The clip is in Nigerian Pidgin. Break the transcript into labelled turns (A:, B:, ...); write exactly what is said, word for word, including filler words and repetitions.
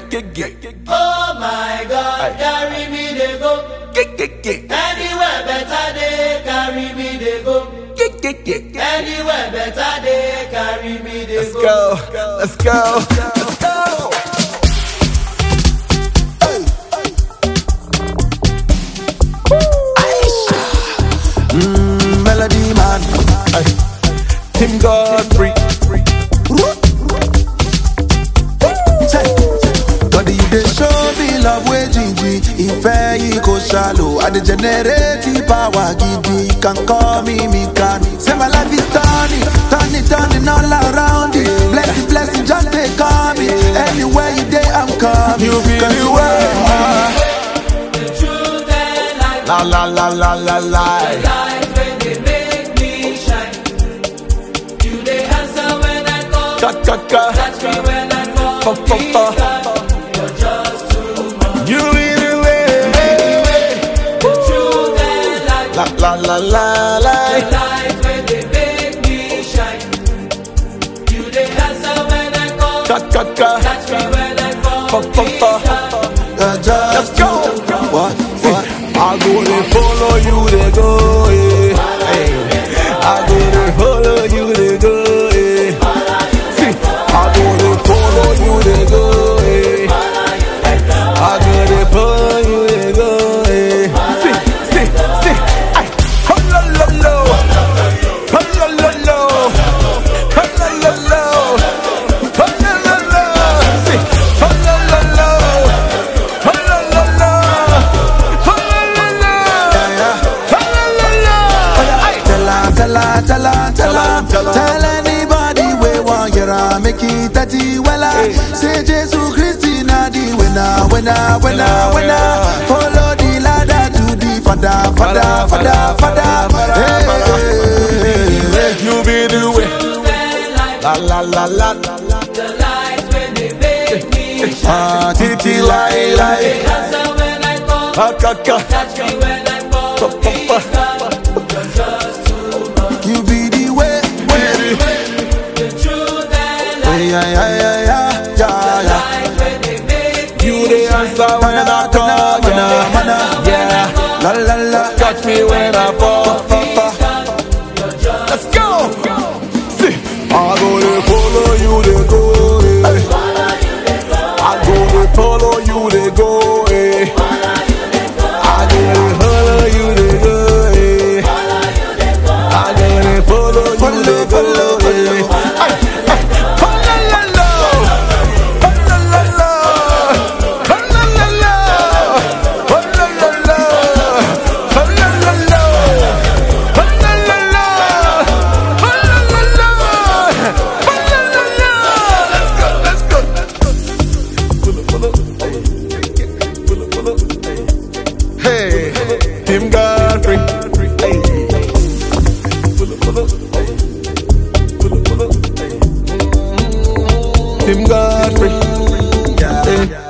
A: Oh my God, carry me they go. Anywhere better they carry me they go. Anywhere better they carry me they
B: Let's
A: go.
B: go, let's go, let's go. Mm, Melody man, ay. Tim Godfrey. God, you dey show me love way Gigi. Ìfẹ́ yìí kò shallow. I dey generate power gidi. You can call me, me can. Say my life is turning, turning, turning all around it. Blessing, blessing, just take call me. Anywhere you dey, I'm coming. You be the way.
A: The truth and life.
B: La la la la la la.
A: The light when they make me shine. You they answer when I call.
B: Ka ka ka.
A: Catch me when I fall.
B: Fa fa fa.
A: You're just too much.
B: You be the way.
A: The truth and life.
B: La la la la la.
A: The light when they make me shine. You they answer when I call.
B: Ka ka ka.
A: Catch me when I fall.
B: Fa fa fa. Let's go. What? What? I go to follow you, they go. Eh. Hey. I go to follow you, they go. Eh. See, I go to follow you, they go. Eh. I go to follow you, they go. Eh. See, see, see. Ay. Ho lo lo lo. Ho lo lo lo. Ho lo lo lo. Ho lo lo lo. See, ho lo lo lo. Ho lo lo lo. Ho lo lo lo. Ho lo lo lo. Ay. Tell her, tell her, tell her, tell her, tell anybody we want hear her, make it thirty wella. Say Jesus Christ na the winner, winner, winner, winner. Follow the ladder to the Father, Father, Father, Father. Hey, hey, hey. You be the way. La la la la.
A: The light when they make me shine.
B: Ah, titi lai lai.
A: They answer when I call.
B: Ah, ka ka.
A: Catch me when I fall.
B: Pa, pa, pa.
A: You're just too much.
B: You be the way, way.
A: The truth and life.
B: Yeah, yeah, yeah, yeah, yeah, yeah.
A: Light when they make me
B: You the answer when I call, yeah, yeah. La la la, catch me when I fall. Let's go. See, I go to follow you, they go. Eh. I go to follow you, they go. Eh. I go to follow you, they go. Eh. I go to follow you, they go. Eh. Ay, ay. Follow, la, la. Follow, la, la. Follow, la, la. Follow, la, la. Follow, la, la. Follow, la, la. Follow, la, la. Follow, la, la. Let's go, let's go. Follow, follow. Follow, follow. Hey, Tim Godfrey. Hey. Follow, follow. Follow, follow. Tim Godfrey. Yeah.